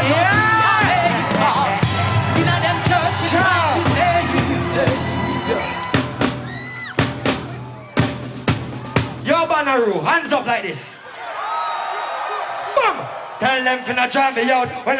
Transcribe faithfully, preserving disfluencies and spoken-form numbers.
Yo, Bonnaroo, hands up like this. Boom! Tell them to not try me out. When